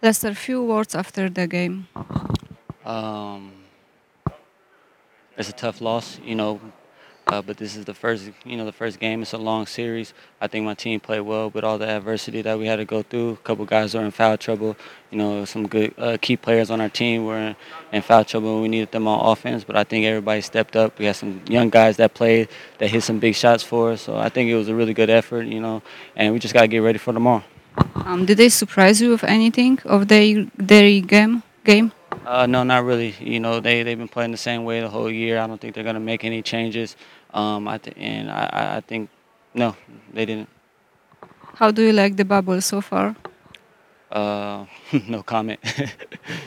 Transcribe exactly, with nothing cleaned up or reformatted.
Lester, few words after the game. Um, it's a tough loss, you know, uh, but this is the first, you know, the first game. It's a long series. I think my team played well with all the adversity that we had to go through. A couple guys were in foul trouble. You know, some good uh, key players on our team were in, in foul trouble. We needed them on offense, but I think everybody stepped up. We had some young guys that played that hit some big shots for us. So I think it was a really good effort, you know, and we just got to get ready for tomorrow. Um, did they surprise you with anything of their their game? Game? Uh, no, not really. You know, they they've been playing the same way the whole year. I don't think they're gonna make any changes. Um, I th- and I, I I think no, they didn't. How do you like the bubble so far? Uh, no comment.